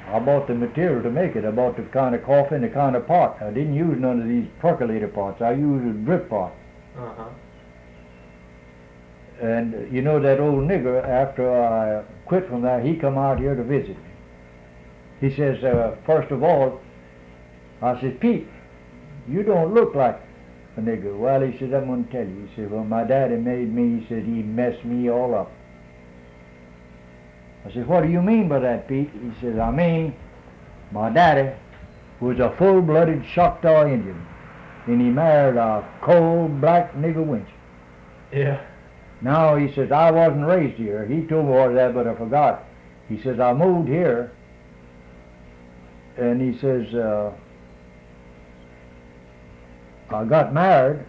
I bought the material to make it. I bought the kind of coffee and the kind of pot. I didn't use none of these percolator pots. I used a drip pot. Uh-huh. And you know that old nigger, after I quit from that, he come out here to visit me. He says, first of all, I said, Pete, you don't look like a nigger. Well, he said, I'm going to tell you. He said, well, my daddy made me. He said, he messed me all up. I said, what do you mean by that, Pete? He says, I mean, my daddy was a full-blooded Choctaw Indian, and he married a cold black nigger wench. Yeah. Now, he says, I wasn't raised here. He told me all that, but I forgot. He says, I moved here, and he says, I got married.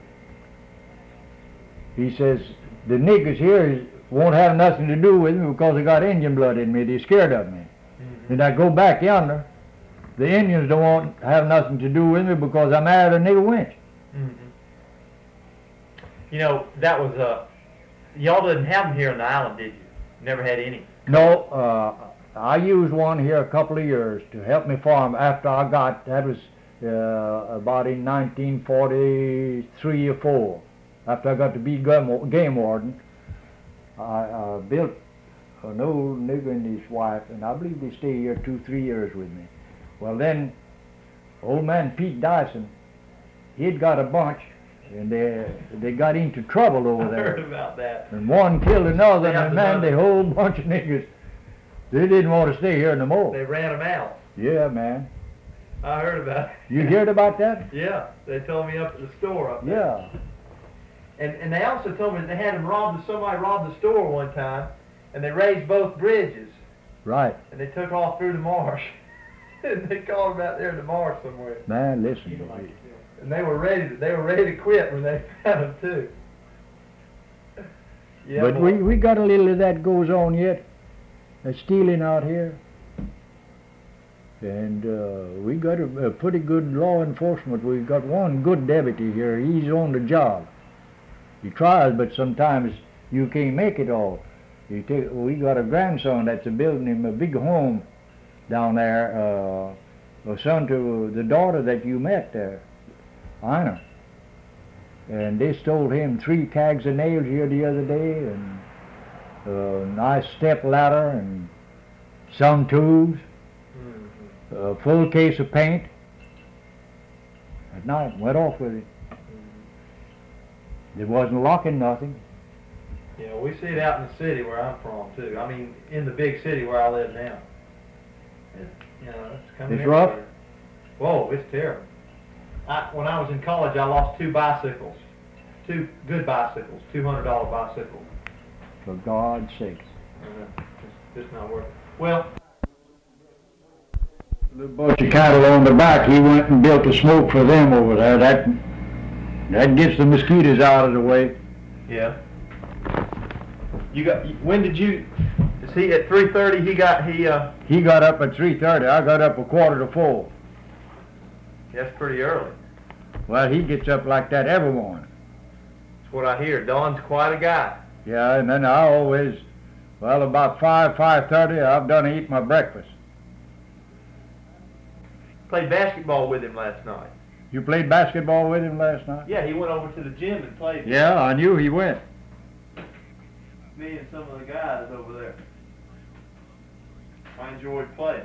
He says, the niggers here won't have nothing to do with me because they got Indian blood in me. They're scared of me. Mm-hmm. And I go back yonder, the Indians don't want to have nothing to do with me because I married a nigger wench. Mm-hmm. You know, that was, y'all didn't have them here on the island, did you? Never had any? No, I used one here a couple of years to help me farm after I got, that was about in 1943 or 4. After I got to be game warden, I built an old nigger and his wife, and I believe they stay here 2-3 years with me. Well then, old man Pete Dyson, he'd got a bunch, and they got into trouble over there. I heard about that. And one killed another, and man, the whole bunch of niggers, they didn't want to stay here no more. They ran them out. Yeah, man. I heard about it. You heard about that? Yeah, they told me up at the store up there. Yeah. And they also told me that they had them somebody robbed the store one time, and they raised both bridges, Right. and they took off through the marsh. And they called them out there in the marsh somewhere. Man, listen to me. And they were ready to quit when they found them too. Yeah, But boy. we got a little of that goes on yet. Stealing out here. And we got a pretty good law enforcement. We've got one good deputy here. He's on the job. He tries, but sometimes you can't make it all. We got a grandson that's building him a big home down there, a son to the daughter that you met there, Ina. And they stole him 3 tags of nails here the other day, and a nice step ladder, and some tools, a full case of paint. At night, went off with it. There wasn't locking nothing. Yeah, we see it out in the city where I'm from too. I mean, in the big city where I live now. It's coming. It's rough? everywhere. Whoa, it's terrible. When I was in college, I lost 2 bicycles. 2 good bicycles, $200 bicycles. For God's sakes. It's just not worth it. Well, Little bunch of cattle on the back, he went and built a smoke for them over there. That gets the mosquitoes out of the way. yeah. When did you, is he at 3:30, He got up at 3:30. I got up a 3:45. that's pretty early. Well, he gets up like that every morning. That's what I hear. Don's quite a guy. Yeah, and then I always, about 5:30, I've done eat my breakfast. Played basketball with him last night. You played basketball with him last night? Yeah, he went over to the gym and played. Yeah, I knew he went. Me and some of the guys over there. I enjoyed playing.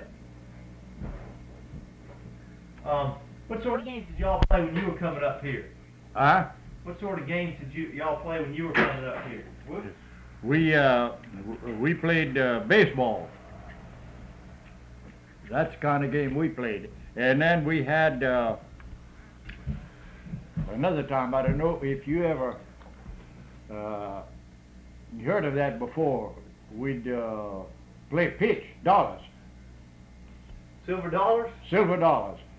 What sort of games did y'all play when you were coming up here? Huh? What sort of games did y'all play when you were coming up here? We played baseball. That's the kind of game we played. And then we had another time, I don't know if you ever heard of that before. We'd play pitch, dollars. Silver dollars? Silver dollars.